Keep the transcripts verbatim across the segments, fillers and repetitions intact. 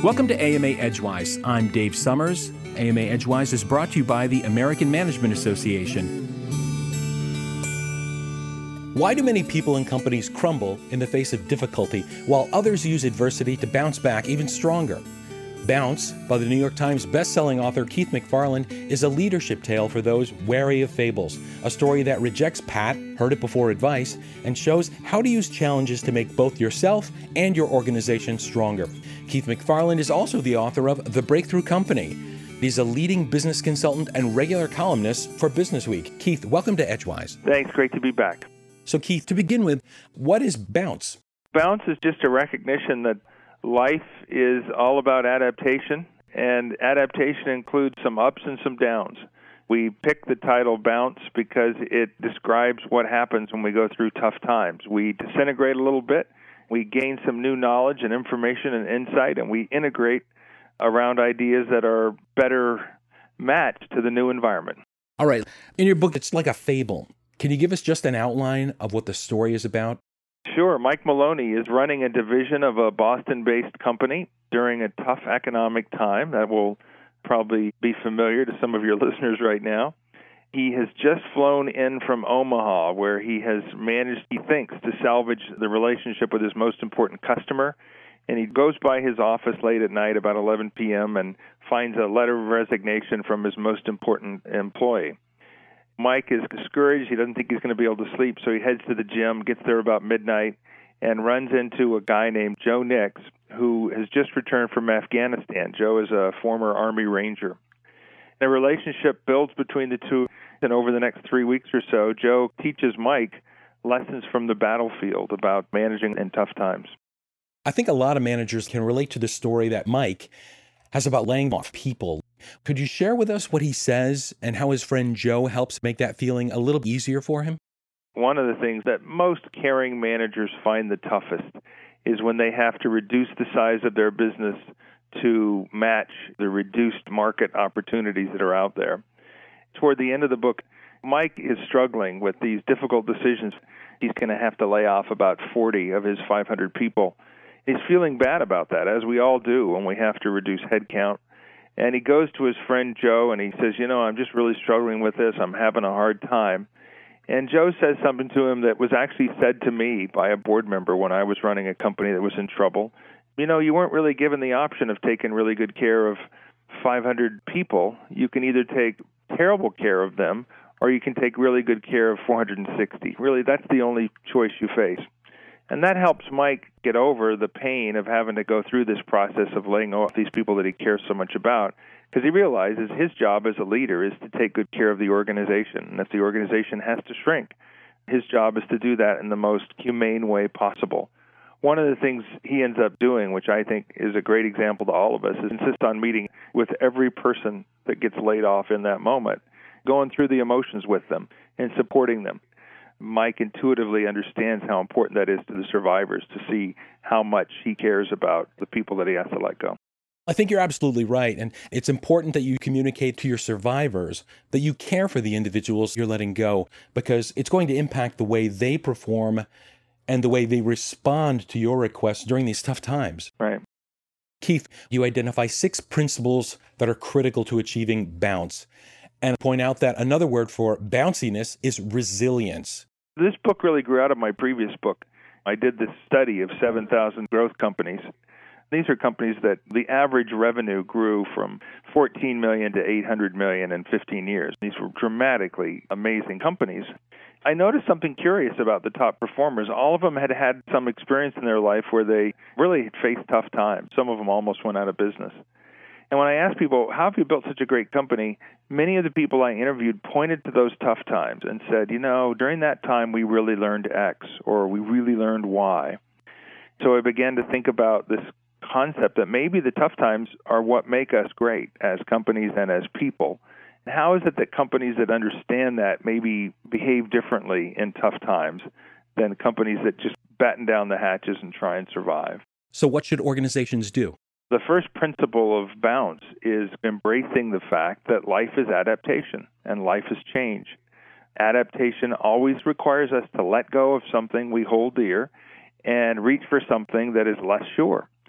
Welcome to A M A Edgewise. I'm Dave Summers. A M A Edgewise is brought to you by the American Management Association. Why do many people and companies crumble in the face of difficulty, while others use adversity to bounce back even stronger? Bounce, by the New York Times bestselling author Keith McFarland, is a leadership tale for those wary of fables, a story that rejects pat, heard it before advice, and shows how to use challenges to make both yourself and your organization stronger. Keith McFarland is also the author of The Breakthrough Company. He's a leading business consultant and regular columnist for Business Week. Keith, welcome to Edgewise. Thanks, great to be back. So Keith, to begin with, what is bounce? Bounce is just a recognition that life is all about adaptation, and adaptation includes some ups and some downs. We picked the title Bounce because it describes what happens when we go through tough times. We disintegrate a little bit, we gain some new knowledge and information and insight, and we integrate around ideas that are better matched to the new environment. All right. In your book, it's like a fable. Can you give us just an outline of what the story is about? Sure. Mike Maloney is running a division of a Boston-based company during a tough economic time that will probably be familiar to some of your listeners right now. He has just flown in from Omaha, where he has managed, he thinks, to salvage the relationship with his most important customer. And he goes by his office late at night, about eleven p.m., and finds a letter of resignation from his most important employee. Mike is discouraged. He doesn't think he's going to be able to sleep, so he heads to the gym, gets there about midnight, and runs into a guy named Joe Nix, who has just returned from Afghanistan. Joe is a former Army Ranger. The relationship builds between the two, and over the next three weeks or so, Joe teaches Mike lessons from the battlefield about managing in tough times. I think a lot of managers can relate to the story that Mike has about laying off people. Could you share with us what he says and how his friend Joe helps make that feeling a little easier for him? One of the things that most caring managers find the toughest is when they have to reduce the size of their business to match the reduced market opportunities that are out there. Toward the end of the book, Mike is struggling with these difficult decisions. He's going to have to lay off about forty of his five hundred people. He's feeling bad about that, as we all do when we have to reduce headcount. And he goes to his friend Joe and he says, you know, I'm just really struggling with this. I'm having a hard time. And Joe says something to him that was actually said to me by a board member when I was running a company that was in trouble. You know, you weren't really given the option of taking really good care of five hundred people. You can either take terrible care of them or you can take really good care of four hundred sixty. Really, that's the only choice you face. And that helps Mike get over the pain of having to go through this process of laying off these people that he cares so much about, because he realizes his job as a leader is to take good care of the organization. And if the organization has to shrink, his job is to do that in the most humane way possible. One of the things he ends up doing, which I think is a great example to all of us, is insist on meeting with every person that gets laid off in that moment, going through the emotions with them and supporting them. Mike intuitively understands how important that is to the survivors, to see how much he cares about the people that he has to let go. I think you're absolutely right. And it's important that you communicate to your survivors that you care for the individuals you're letting go, because it's going to impact the way they perform and the way they respond to your requests during these tough times. Right. Keith, you identify six principles that are critical to achieving bounce, and point out that another word for bounciness is resilience. This book really grew out of my previous book. I did this study of seven thousand growth companies. These are companies that the average revenue grew from fourteen million dollars to eight hundred million dollars in fifteen years. These were dramatically amazing companies. I noticed something curious about the top performers. All of them had had some experience in their life where they really had faced tough times. Some of them almost went out of business. And when I asked people, how have you built such a great company, many of the people I interviewed pointed to those tough times and said, you know, during that time we really learned X, or we really learned Y. So I began to think about this concept that maybe the tough times are what make us great as companies and as people. How is it that companies that understand that maybe behave differently in tough times than companies that just batten down the hatches and try and survive? So what should organizations do? The first principle of bounce is embracing the fact that life is adaptation and life is change. Adaptation always requires us to let go of something we hold dear and reach for something that is less sure.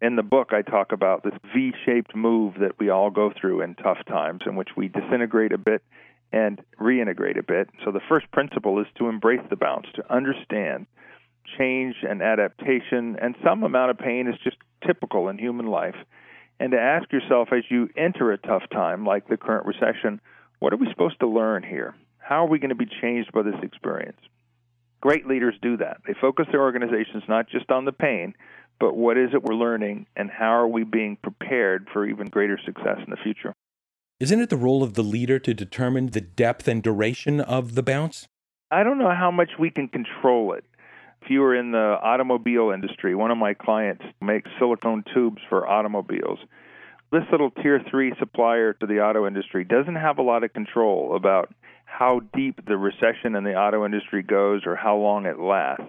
In the book, I talk about this V-shaped move that we all go through in tough times, in which we disintegrate a bit and reintegrate a bit. So the first principle is to embrace the bounce, to understand change and adaptation, and some amount of pain is just typical in human life. And to ask yourself as you enter a tough time, like the current recession, what are we supposed to learn here? How are we going to be changed by this experience? Great leaders do that. They focus their organizations not just on the pain, but what is it we're learning, and how are we being prepared for even greater success in the future? Isn't it the role of the leader to determine the depth and duration of the bounce? I don't know how much we can control it. If you were in the automobile industry, one of my clients makes silicone tubes for automobiles. This little tier three supplier to the auto industry doesn't have a lot of control about how deep the recession in the auto industry goes or how long it lasts.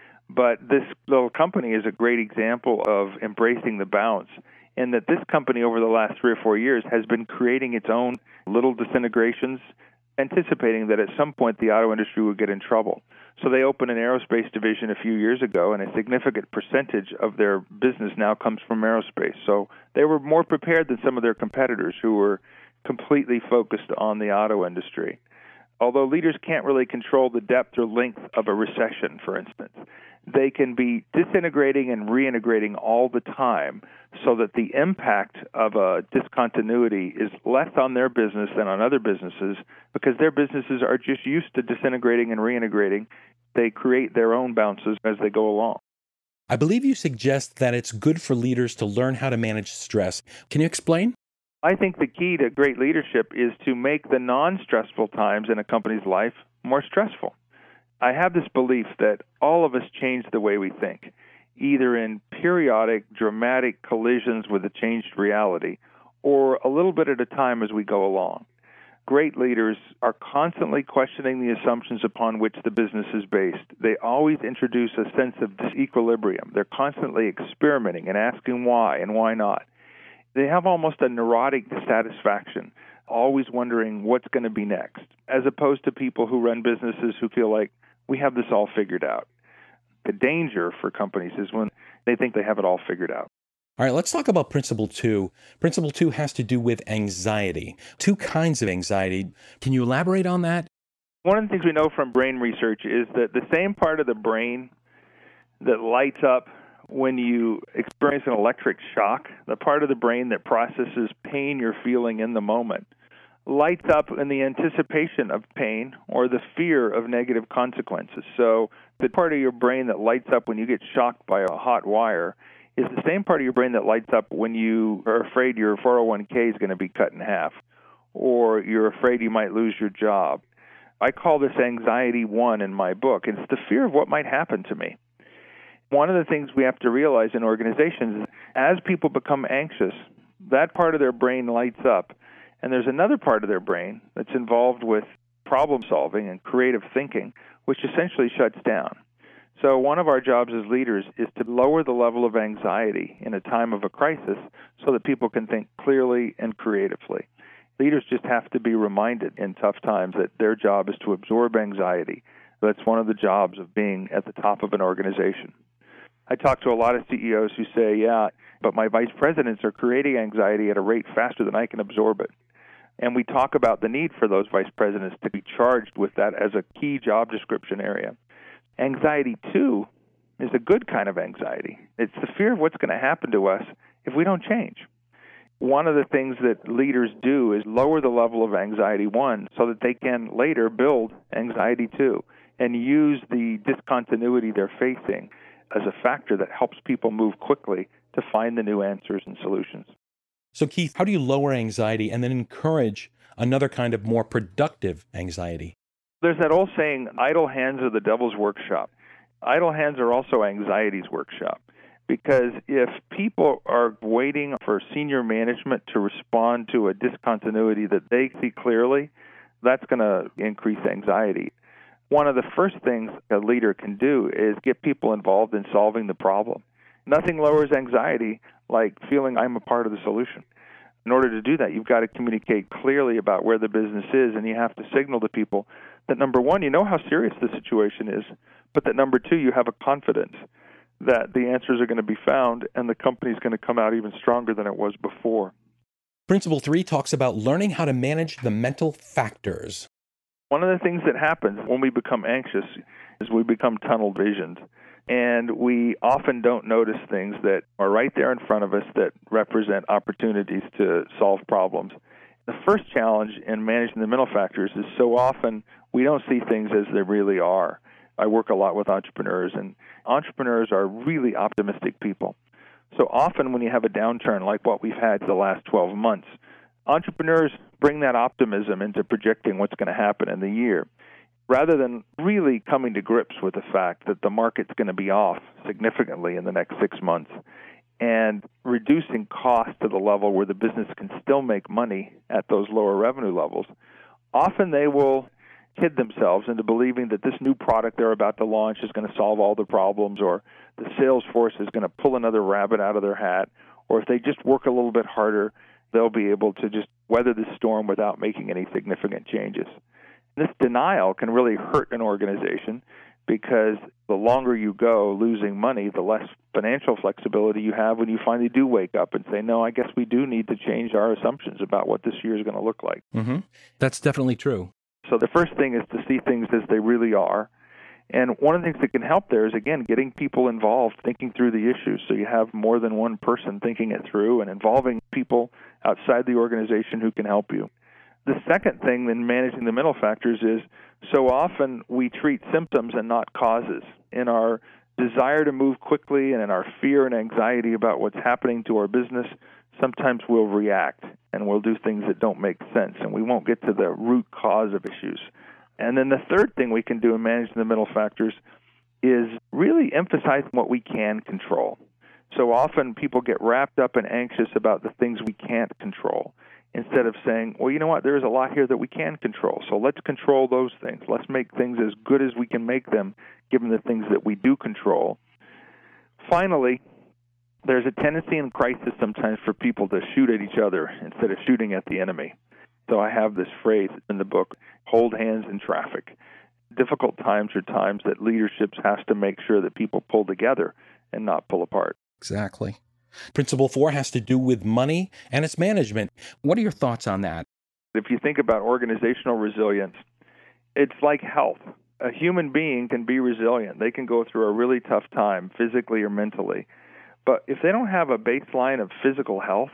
But this little company is a great example of embracing the bounce, in that this company over the last three or four years has been creating its own little disintegrations, anticipating that at some point the auto industry would get in trouble. So they opened an aerospace division a few years ago, and a significant percentage of their business now comes from aerospace. So they were more prepared than some of their competitors who were completely focused on the auto industry. Although leaders can't really control the depth or length of a recession, for instance, they can be disintegrating and reintegrating all the time so that the impact of a discontinuity is less on their business than on other businesses, because their businesses are just used to disintegrating and reintegrating. They create their own bounces as they go along. I believe you suggest that it's good for leaders to learn how to manage stress. Can you explain? I think the key to great leadership is to make the non-stressful times in a company's life more stressful. I have this belief that all of us change the way we think, either in periodic, dramatic collisions with a changed reality, or a little bit at a time as we go along. Great leaders are constantly questioning the assumptions upon which the business is based. They always introduce a sense of disequilibrium. They're constantly experimenting and asking why and why not. They have almost a neurotic dissatisfaction, always wondering what's going to be next, as opposed to people who run businesses who feel like we have this all figured out. The danger for companies is when they think they have it all figured out. All right, let's talk about principle two. Principle two has to do with anxiety. Two kinds of anxiety. Can you elaborate on that? One of the things we know from brain research is that the same part of the brain that lights up when you experience an electric shock, the part of the brain that processes pain you're feeling in the moment, lights up in the anticipation of pain or the fear of negative consequences. So the part of your brain that lights up when you get shocked by a hot wire is the same part of your brain that lights up when you are afraid your four oh one k is going to be cut in half, or you're afraid you might lose your job. I call this anxiety one in my book. It's the fear of what might happen to me. One of the things we have to realize in organizations is as people become anxious, that part of their brain lights up, and there's another part of their brain that's involved with problem solving and creative thinking, which essentially shuts down. So one of our jobs as leaders is to lower the level of anxiety in a time of a crisis so that people can think clearly and creatively. Leaders just have to be reminded in tough times that their job is to absorb anxiety. That's one of the jobs of being at the top of an organization. I talk to a lot of C E Os who say, yeah, but my vice presidents are creating anxiety at a rate faster than I can absorb it. And we talk about the need for those vice presidents to be charged with that as a key job description area. Anxiety, too, is a good kind of anxiety. It's the fear of what's going to happen to us if we don't change. One of the things that leaders do is lower the level of anxiety one so that they can later build anxiety two and use the discontinuity they're facing as a factor that helps people move quickly to find the new answers and solutions. So, Keith, how do you lower anxiety and then encourage another kind of more productive anxiety? There's that old saying, idle hands are the devil's workshop. Idle hands are also anxiety's workshop, because if people are waiting for senior management to respond to a discontinuity that they see clearly, that's going to increase anxiety. One of the first things a leader can do is get people involved in solving the problem. Nothing lowers anxiety like feeling I'm a part of the solution. In order to do that, you've got to communicate clearly about where the business is, and you have to signal to people that, number one, you know how serious the situation is, but that, number two, you have a confidence that the answers are going to be found and the company's going to come out even stronger than it was before. Principle three talks about learning how to manage the mental factors. One of the things that happens when we become anxious is we become tunnel visioned. And we often don't notice things that are right there in front of us that represent opportunities to solve problems. The first challenge in managing the mental factors is so often we don't see things as they really are. I work a lot with entrepreneurs, and entrepreneurs are really optimistic people. So often when you have a downturn like what we've had the last twelve months, entrepreneurs bring that optimism into projecting what's going to happen in the year, rather than really coming to grips with the fact that the market's going to be off significantly in the next six months and reducing costs to the level where the business can still make money at those lower revenue levels. Often they will kid themselves into believing that this new product they're about to launch is going to solve all the problems, or the sales force is going to pull another rabbit out of their hat, or if they just work a little bit harder, they'll be able to just weather the storm without making any significant changes. This denial can really hurt an organization because the longer you go losing money, the less financial flexibility you have when you finally do wake up and say, no, I guess we do need to change our assumptions about what this year is going to look like. Mm-hmm. That's definitely true. So the first thing is to see things as they really are. And one of the things that can help there is, again, getting people involved, thinking through the issues. So you have more than one person thinking it through and involving people outside the organization who can help you. The second thing in managing the mental factors is so often we treat symptoms and not causes. In our desire to move quickly and in our fear and anxiety about what's happening to our business, sometimes we'll react and we'll do things that don't make sense, and we won't get to the root cause of issues. And then the third thing we can do in managing the mental factors is really emphasizing what we can control. So often people get wrapped up and anxious about the things we can't control, instead of saying, well, you know what, there's a lot here that we can control, so let's control those things. Let's make things as good as we can make them, given the things that we do control. Finally, there's a tendency in crisis sometimes for people to shoot at each other instead of shooting at the enemy. So I have this phrase in the book, hold hands in traffic. Difficult times are times that leadership has to make sure that people pull together and not pull apart. Exactly. Principle four has to do with money and its management. What are your thoughts on that? If you think about organizational resilience, it's like health. A human being can be resilient. They can go through a really tough time, physically or mentally. But if they don't have a baseline of physical health,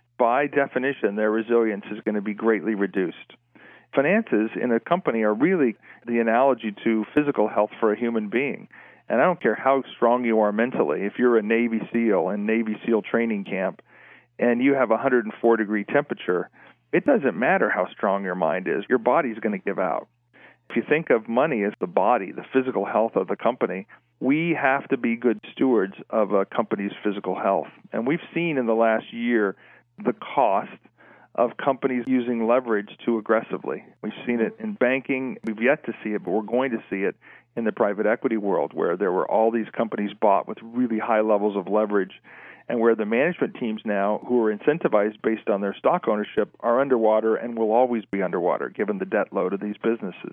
by definition, their resilience is going to be greatly reduced. Finances in a company are really the analogy to physical health for a human being. And I don't care how strong you are mentally. If you're a Navy SEAL in Navy SEAL training camp and you have a one hundred four degree temperature, it doesn't matter how strong your mind is. Your body's going to give out. If you think of money as the body, the physical health of the company, we have to be good stewards of a company's physical health. And we've seen in the last year the cost of companies using leverage too aggressively. We've seen it in banking. We've yet to see it, but we're going to see it in the private equity world, where there were all these companies bought with really high levels of leverage, and where the management teams now, who are incentivized based on their stock ownership, are underwater and will always be underwater given the debt load of these businesses.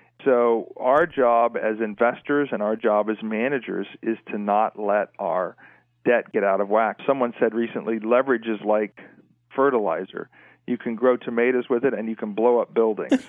So our job as investors and our job as managers is to not let our debt get out of whack. Someone said recently, leverage is like fertilizer. You can grow tomatoes with it, and you can blow up buildings.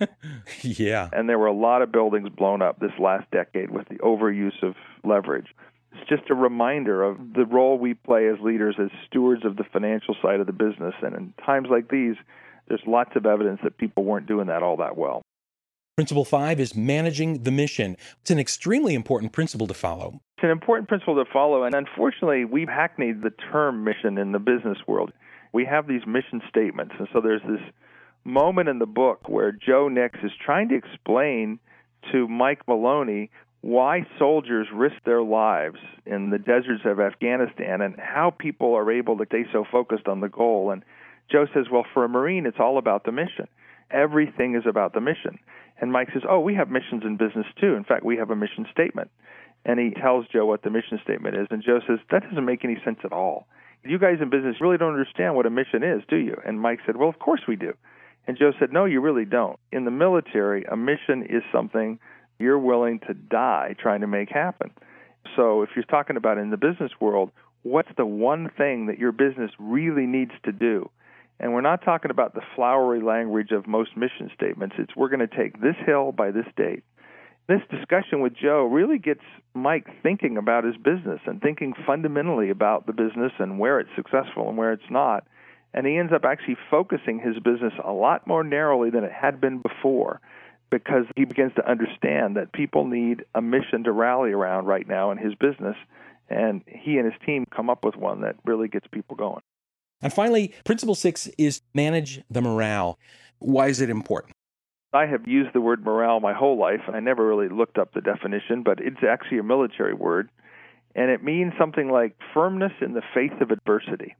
Yeah. And there were a lot of buildings blown up this last decade with the overuse of leverage. It's just a reminder of the role we play as leaders, as stewards of the financial side of the business. And in times like these, there's lots of evidence that people weren't doing that all that well. Principle five is managing the mission. It's an extremely important principle to follow. It's an important principle to follow, and unfortunately, we've hackneyed the term mission in the business world. We have these mission statements, and so there's this moment in the book where Joe Nix is trying to explain to Mike Maloney why soldiers risk their lives in the deserts of Afghanistan and how people are able to stay so focused on the goal. And Joe says, well, for a Marine, it's all about the mission. Everything is about the mission. And Mike says, oh, we have missions in business too. In fact, we have a mission statement. And he tells Joe what the mission statement is. And Joe says, that doesn't make any sense at all. You guys in business really don't understand what a mission is, do you? And Mike said, well, of course we do. And Joe said, no, you really don't. In the military, a mission is something you're willing to die trying to make happen. So if you're talking about in the business world, what's the one thing that your business really needs to do? And we're not talking about the flowery language of most mission statements. It's we're going to take this hill by this date. This discussion with Joe really gets Mike thinking about his business and thinking fundamentally about the business and where it's successful and where it's not. And he ends up actually focusing his business a lot more narrowly than it had been before, because he begins to understand that people need a mission to rally around right now in his business, and he and his team come up with one that really gets people going. And finally, principle six is manage the morale. Why is it important? I have used the word morale my whole life, and I never really looked up the definition, but it's actually a military word, and it means something like firmness in the face of adversity.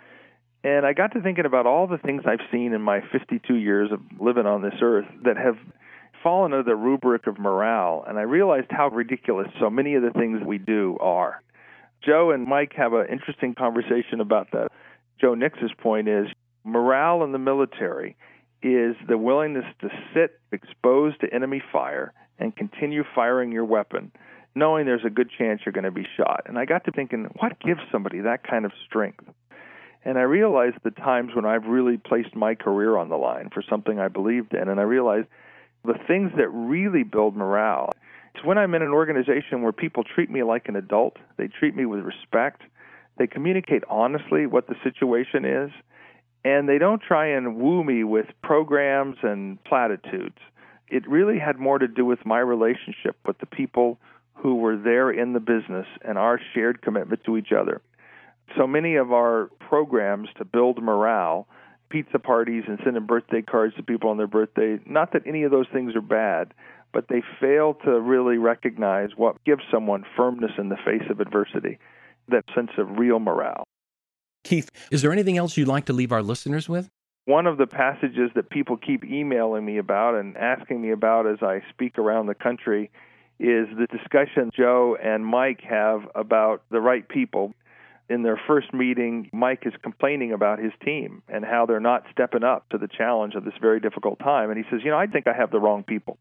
And I got to thinking about all the things I've seen in my fifty-two years of living on this earth that have fallen under the rubric of morale, and I realized how ridiculous so many of the things we do are. Joe and Mike have an interesting conversation about that. Joe Nix's point is morale in the military is the willingness to sit exposed to enemy fire and continue firing your weapon, knowing there's a good chance you're going to be shot. And I got to thinking, what gives somebody that kind of strength? And I realized the times when I've really placed my career on the line for something I believed in, and I realized the things that really build morale, it's when I'm in an organization where people treat me like an adult, they treat me with respect, they communicate honestly what the situation is, and they don't try and woo me with programs and platitudes. It really had more to do with my relationship with the people who were there in the business and our shared commitment to each other. So many of our programs to build morale, pizza parties and sending birthday cards to people on their birthday, not that any of those things are bad, but they fail to really recognize what gives someone firmness in the face of adversity, that sense of real morale. Keith, is there anything else you'd like to leave our listeners with? One of the passages that people keep emailing me about and asking me about as I speak around the country is the discussion Joe and Mike have about the right people. In their first meeting, Mike is complaining about his team and how they're not stepping up to the challenge of this very difficult time. And he says, you know, I think I have the wrong people.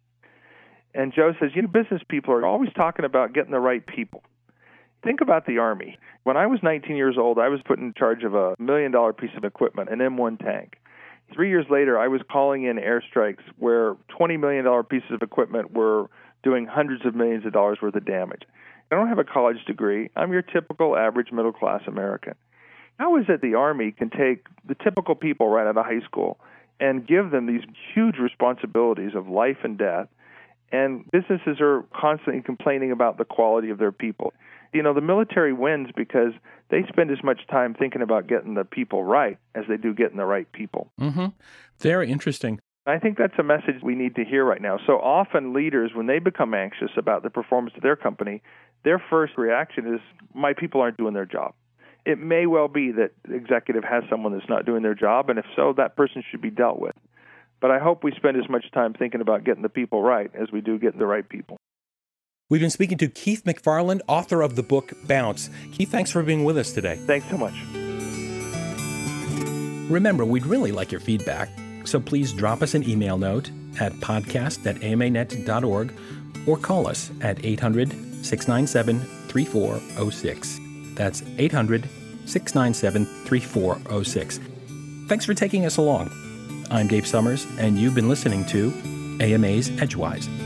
And Joe says, you know, business people are always talking about getting the right people. Think about the Army. When I was nineteen years old, I was put in charge of a million-dollar piece of equipment, an M one tank. Three years later, I was calling in airstrikes where twenty million dollars pieces of equipment were doing hundreds of millions of dollars worth of damage. I don't have a college degree. I'm your typical average middle-class American. How is it the Army can take the typical people right out of high school and give them these huge responsibilities of life and death, and businesses are constantly complaining about the quality of their people? You know, the military wins because they spend as much time thinking about getting the people right as they do getting the right people. Mm-hmm. Very interesting. I think that's a message we need to hear right now. So often leaders, when they become anxious about the performance of their company, their first reaction is, my people aren't doing their job. It may well be that the executive has someone that's not doing their job, and if so, that person should be dealt with. But I hope we spend as much time thinking about getting the people right as we do getting the right people. We've been speaking to Keith McFarland, author of the book Bounce. Keith, thanks for being with us today. Thanks so much. Remember, we'd really like your feedback, so please drop us an email note at podcast at a m a net dot org or call us at eight hundred, six nine seven, three four zero six. That's eight hundred, six nine seven, three four zero six. Thanks for taking us along. I'm Dave Summers, and you've been listening to A M A's Edgewise.